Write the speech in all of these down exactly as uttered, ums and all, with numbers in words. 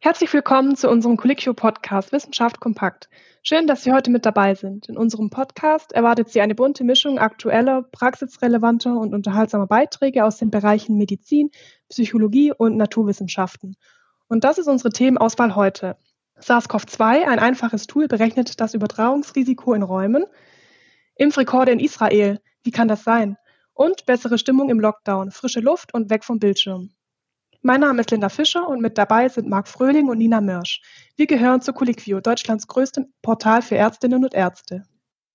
Herzlich willkommen zu unserem Colliquio-Podcast Wissenschaft kompakt. Schön, dass Sie heute mit dabei sind. In unserem Podcast erwartet Sie eine bunte Mischung aktueller, praxisrelevanter und unterhaltsamer Beiträge aus den Bereichen Medizin, Psychologie und Naturwissenschaften. Und das ist unsere Themenauswahl heute. SARS-C o V zwei, ein einfaches Tool, berechnet das Übertragungsrisiko in Räumen. Impfrekorde in Israel, wie kann das sein? Und bessere Stimmung im Lockdown, frische Luft und weg vom Bildschirm. Mein Name ist Linda Fischer und mit dabei sind Marc Fröhling und Nina Mörsch. Wir gehören zu Colliquio, Deutschlands größtem Portal für Ärztinnen und Ärzte.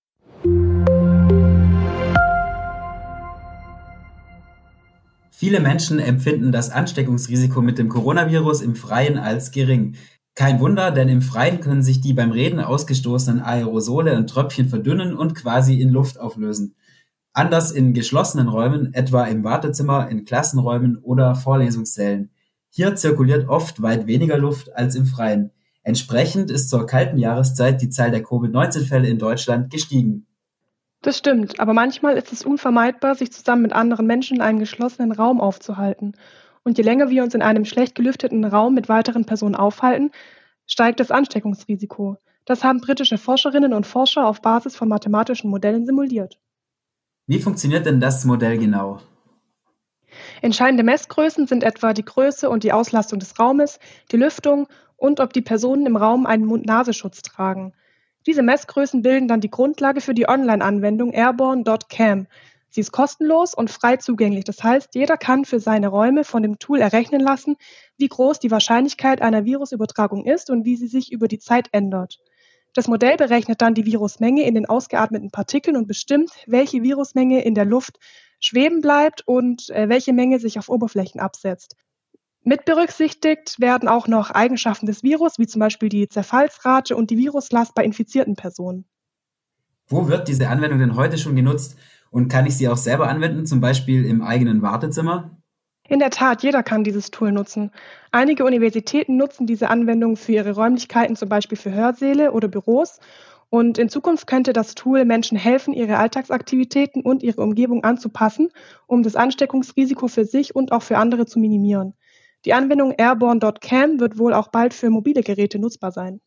Viele Menschen empfinden das Ansteckungsrisiko mit dem Coronavirus im Freien als gering. Kein Wunder, denn im Freien können sich die beim Reden ausgestoßenen Aerosole und Tröpfchen verdünnen und quasi in Luft auflösen. Anders in geschlossenen Räumen, etwa im Wartezimmer, in Klassenräumen oder Vorlesungssälen. Hier zirkuliert oft weit weniger Luft als im Freien. Entsprechend ist zur kalten Jahreszeit die Zahl der Covid neunzehn Fälle in Deutschland gestiegen. Das stimmt, aber manchmal ist es unvermeidbar, sich zusammen mit anderen Menschen in einem geschlossenen Raum aufzuhalten. Und je länger wir uns in einem schlecht gelüfteten Raum mit weiteren Personen aufhalten, steigt das Ansteckungsrisiko. Das haben britische Forscherinnen und Forscher auf Basis von mathematischen Modellen simuliert. Wie funktioniert denn das Modell genau? Entscheidende Messgrößen sind etwa die Größe und die Auslastung des Raumes, die Lüftung und ob die Personen im Raum einen Mund-Nasenschutz tragen. Diese Messgrößen bilden dann die Grundlage für die Online-Anwendung airborne Punkt cam. Sie ist kostenlos und frei zugänglich. Das heißt, jeder kann für seine Räume von dem Tool errechnen lassen, wie groß die Wahrscheinlichkeit einer Virusübertragung ist und wie sie sich über die Zeit ändert. Das Modell berechnet dann die Virusmenge in den ausgeatmeten Partikeln und bestimmt, welche Virusmenge in der Luft schweben bleibt und äh, welche Menge sich auf Oberflächen absetzt. Mit berücksichtigt werden auch noch Eigenschaften des Virus, wie zum Beispiel die Zerfallsrate und die Viruslast bei infizierten Personen. Wo wird diese Anwendung denn heute schon genutzt und kann ich sie auch selber anwenden, zum Beispiel im eigenen Wartezimmer? In der Tat, jeder kann dieses Tool nutzen. Einige Universitäten nutzen diese Anwendung für ihre Räumlichkeiten, zum Beispiel für Hörsäle oder Büros. Und in Zukunft könnte das Tool Menschen helfen, ihre Alltagsaktivitäten und ihre Umgebung anzupassen, um das Ansteckungsrisiko für sich und auch für andere zu minimieren. Die Anwendung airborne Punkt cam wird wohl auch bald für mobile Geräte nutzbar sein.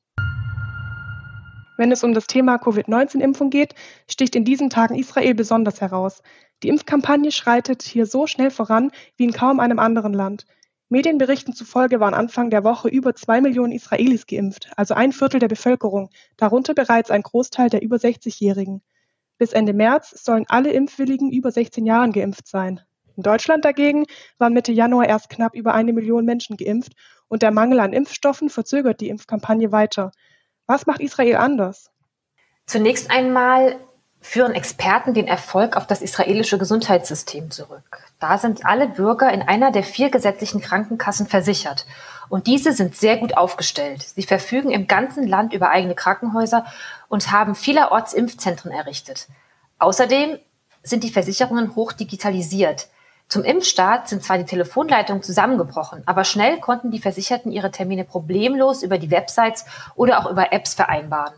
Wenn es um das Thema Covid neunzehn Impfung geht, sticht in diesen Tagen Israel besonders heraus. Die Impfkampagne schreitet hier so schnell voran wie in kaum einem anderen Land. Medienberichten zufolge waren Anfang der Woche über zwei Millionen Israelis geimpft, also ein Viertel der Bevölkerung, darunter bereits ein Großteil der über sechzigjährigen. Bis Ende März sollen alle Impfwilligen über sechzehn Jahren geimpft sein. In Deutschland dagegen waren Mitte Januar erst knapp über eine Million Menschen geimpft und der Mangel an Impfstoffen verzögert die Impfkampagne weiter. Was macht Israel anders? Zunächst einmal führen Experten den Erfolg auf das israelische Gesundheitssystem zurück. Da sind alle Bürger in einer der vier gesetzlichen Krankenkassen versichert. Und diese sind sehr gut aufgestellt. Sie verfügen im ganzen Land über eigene Krankenhäuser und haben vielerorts Impfzentren errichtet. Außerdem sind die Versicherungen hoch digitalisiert. Zum Impfstart sind zwar die Telefonleitungen zusammengebrochen, aber schnell konnten die Versicherten ihre Termine problemlos über die Websites oder auch über Apps vereinbaren.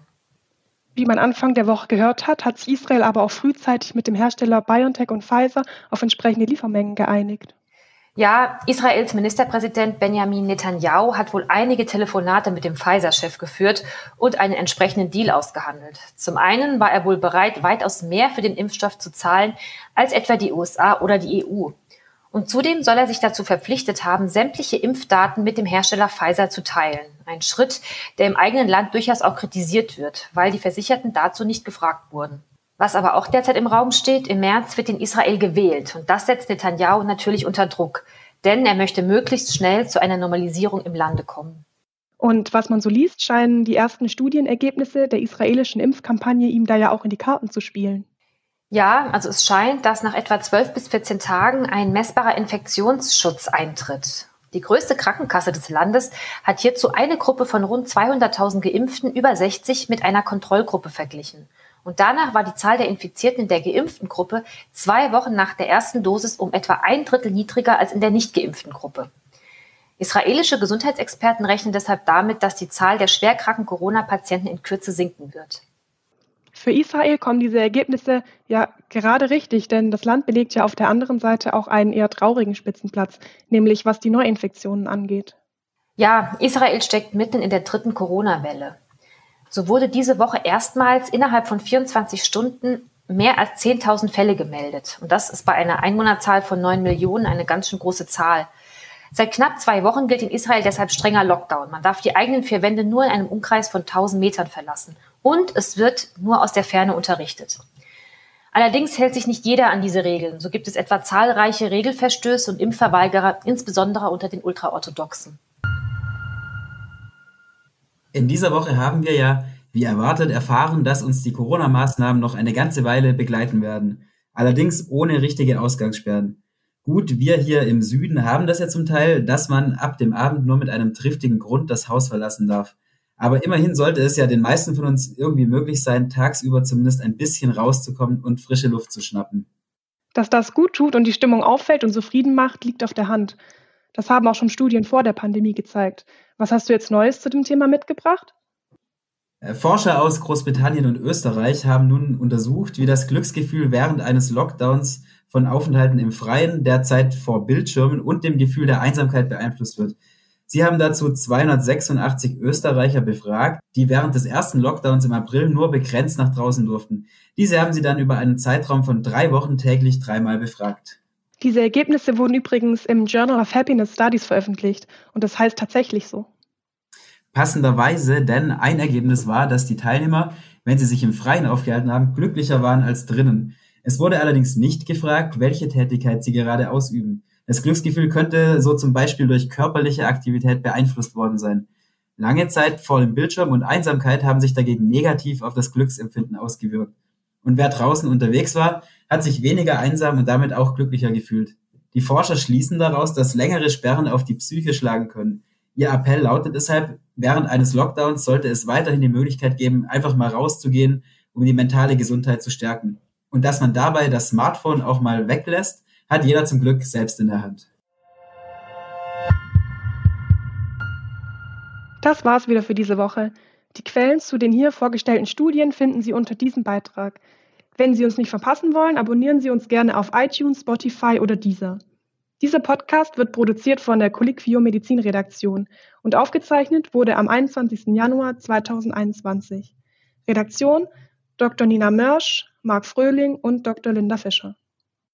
Wie man Anfang der Woche gehört hat, hat sich Israel aber auch frühzeitig mit dem Hersteller BioNTech und Pfizer auf entsprechende Liefermengen geeinigt. Ja, Israels Ministerpräsident Benjamin Netanyahu hat wohl einige Telefonate mit dem Pfizer-Chef geführt und einen entsprechenden Deal ausgehandelt. Zum einen war er wohl bereit, weitaus mehr für den Impfstoff zu zahlen als etwa die U S A oder die E U. Und zudem soll er sich dazu verpflichtet haben, sämtliche Impfdaten mit dem Hersteller Pfizer zu teilen. Ein Schritt, der im eigenen Land durchaus auch kritisiert wird, weil die Versicherten dazu nicht gefragt wurden. Was aber auch derzeit im Raum steht, im März wird in Israel gewählt. Und das setzt Netanyahu natürlich unter Druck, denn er möchte möglichst schnell zu einer Normalisierung im Lande kommen. Und was man so liest, scheinen die ersten Studienergebnisse der israelischen Impfkampagne ihm da ja auch in die Karten zu spielen. Ja, also es scheint, dass nach etwa zwölf bis vierzehn Tagen ein messbarer Infektionsschutz eintritt. Die größte Krankenkasse des Landes hat hierzu eine Gruppe von rund zweihunderttausend Geimpften über sechzig mit einer Kontrollgruppe verglichen. Und danach war die Zahl der Infizierten in der geimpften Gruppe zwei Wochen nach der ersten Dosis um etwa ein Drittel niedriger als in der nicht geimpften Gruppe. Israelische Gesundheitsexperten rechnen deshalb damit, dass die Zahl der schwerkranken Corona-Patienten in Kürze sinken wird. Für Israel kommen diese Ergebnisse ja gerade richtig, denn das Land belegt ja auf der anderen Seite auch einen eher traurigen Spitzenplatz, nämlich was die Neuinfektionen angeht. Ja, Israel steckt mitten in der dritten Corona-Welle. So wurde diese Woche erstmals innerhalb von vierundzwanzig Stunden mehr als zehntausend Fälle gemeldet. Und das ist bei einer Einwohnerzahl von neun Millionen eine ganz schön große Zahl. Seit knapp zwei Wochen gilt in Israel deshalb strenger Lockdown. Man darf die eigenen vier Wände nur in einem Umkreis von tausend Metern verlassen. Und es wird nur aus der Ferne unterrichtet. Allerdings hält sich nicht jeder an diese Regeln. So gibt es etwa zahlreiche Regelverstöße und Impfverweigerer, insbesondere unter den Ultraorthodoxen. In dieser Woche haben wir ja, wie erwartet, erfahren, dass uns die Corona-Maßnahmen noch eine ganze Weile begleiten werden. Allerdings ohne richtige Ausgangssperren. Gut, wir hier im Süden haben das ja zum Teil, dass man ab dem Abend nur mit einem triftigen Grund das Haus verlassen darf. Aber immerhin sollte es ja den meisten von uns irgendwie möglich sein, tagsüber zumindest ein bisschen rauszukommen und frische Luft zu schnappen. Dass das gut tut und die Stimmung auffällt und zufrieden macht, liegt auf der Hand. Das haben auch schon Studien vor der Pandemie gezeigt. Was hast du jetzt Neues zu dem Thema mitgebracht? Forscher aus Großbritannien und Österreich haben nun untersucht, wie das Glücksgefühl während eines Lockdowns von Aufenthalten im Freien, der Zeit vor Bildschirmen und dem Gefühl der Einsamkeit beeinflusst wird. Sie haben dazu zweihundertsechsundachtzig Österreicher befragt, die während des ersten Lockdowns im April nur begrenzt nach draußen durften. Diese haben sie dann über einen Zeitraum von drei Wochen täglich dreimal befragt. Diese Ergebnisse wurden übrigens im Journal of Happiness Studies veröffentlicht und das heißt tatsächlich so. Passenderweise, denn ein Ergebnis war, dass die Teilnehmer, wenn sie sich im Freien aufgehalten haben, glücklicher waren als drinnen. Es wurde allerdings nicht gefragt, welche Tätigkeit sie gerade ausüben. Das Glücksgefühl könnte so zum Beispiel durch körperliche Aktivität beeinflusst worden sein. Lange Zeit vor dem Bildschirm und Einsamkeit haben sich dagegen negativ auf das Glücksempfinden ausgewirkt. Und wer draußen unterwegs war, hat sich weniger einsam und damit auch glücklicher gefühlt. Die Forscher schließen daraus, dass längere Sperren auf die Psyche schlagen können. Ihr Appell lautet deshalb, während eines Lockdowns sollte es weiterhin die Möglichkeit geben, einfach mal rauszugehen, um die mentale Gesundheit zu stärken. Und dass man dabei das Smartphone auch mal weglässt, hat jeder zum Glück selbst in der Hand. Das war's wieder für diese Woche. Die Quellen zu den hier vorgestellten Studien finden Sie unter diesem Beitrag. Wenn Sie uns nicht verpassen wollen, abonnieren Sie uns gerne auf iTunes, Spotify oder Deezer. Dieser Podcast wird produziert von der Colliquio Medizin Redaktion und aufgezeichnet wurde am einundzwanzigsten Januar zweitausendeinundzwanzig. Redaktion Doktor Nina Mörsch, Marc Fröhling und Doktor Linda Fischer.